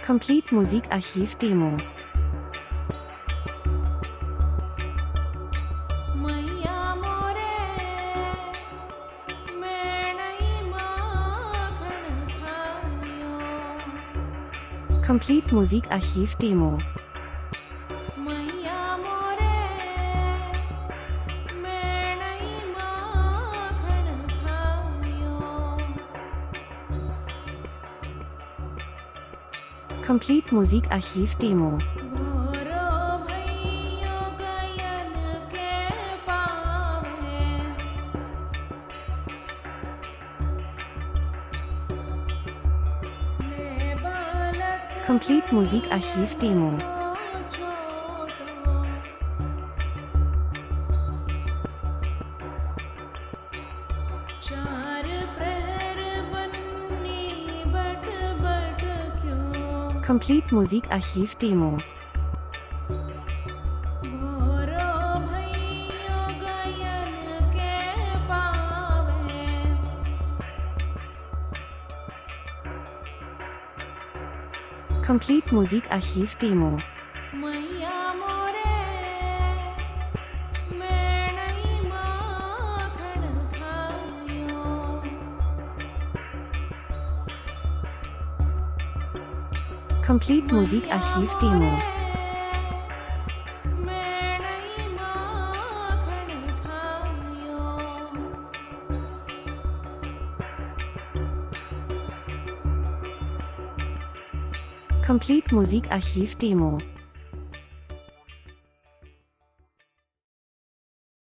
Complete Musikarchiv Demo. Complete Musikarchiv Demo. Complete Musikarchiv Demo. Complete Musikarchiv Demo. Complete Musikarchiv Demo. Complete Musikarchiv Demo. Complete Musikarchiv Demo. Complete Musikarchiv Demo.